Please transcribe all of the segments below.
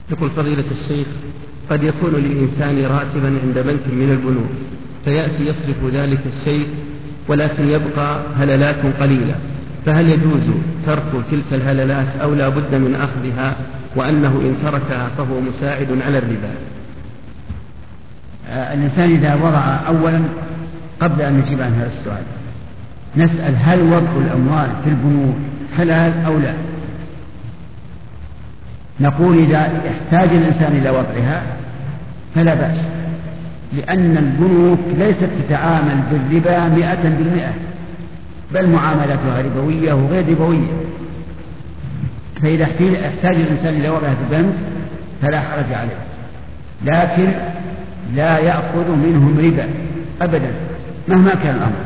يقول فضيلة الشيخ: قد يكون للإنسان راتبا عند بنك من البنوك، فيأتي يصرف ذلك الشيء ولكن يبقى هللات قليلة، فهل يجوز ترك تلك الهللات أو لا بد من أخذها، وأنه إن تركها فهو مساعد على الربا؟ الإنسان إذا وضع أولا، قبل أن نجيب عن هذا السؤال، نسأل: هل وضع الأموال في البنوك حلال أو لا؟ نقول: إذا احتاج الإنسان إلى وضعها فلا بأس، لأن البنوك ليست تتعامل بالربا 100%، بل معاملاتها ربوية وغير ربوية. فإذا احتاج الإنسان إلى وضعها في البنك فلا حرج عليه، لكن لا يأخذ منهم ربا أبدا مهما كان الأمر،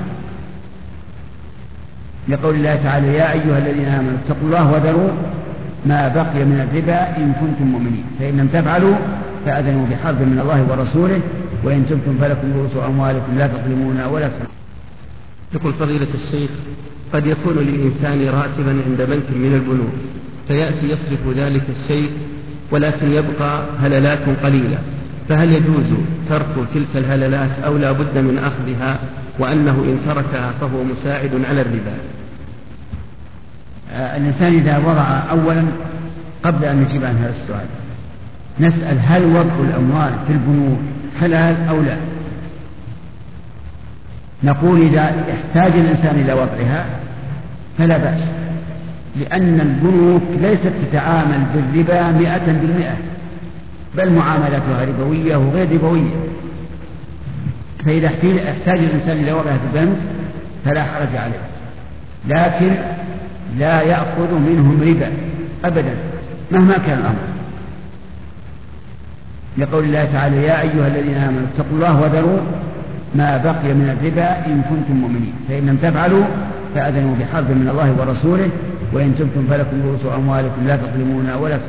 لقول الله تعالى: يا أيها الذين آمنوا اتقوا الله وذروا ما بقي من الربا إن كنتم مؤمنين، فإن لم تفعلوا فأذنوا بحرب من الله ورسوله، وإن تبتم فلكم رؤوس أموالكم لا تظلمون ولا تظلمون. يقول فضيلة الشيخ: قد يكون للإنسان راتبا عند بنك من البنوك، فيأتي يصرف ذلك الشيء ولكن يبقى هللات قليلة، فهل يجوز ترك تلك الهللات أو لا بد من أخذها، وأنه إن تركها فهو مساعد على الربا؟ الإنسان إذا وضع أولا، قبل أن نجيب عن هذا السؤال، نسأل: هل وضع الأموال في البنوك حلال أو لا؟ نقول: إذا احتاج الإنسان إلى وضعها فلا بأس، لأن البنوك ليست تتعامل بالربا 100%، بل معاملاتها ربوية وغير ربوية. فإذا احتاج الإنسان إلى وضعها في البنك فلا حرج عليه، لكن لا يأخذ منهم ربا أبدا مهما كان الأمر، لقول الله تعالى: يا أيها الذين آمنوا اتقوا الله وذروا ما بقي من الربا إن كنتم مؤمنين، فإن لم تفعلوا فأذنوا بحرب من الله ورسوله، وإن تبتم فلكم رؤوس أموالكم لا تظلمون ولا تظلمون.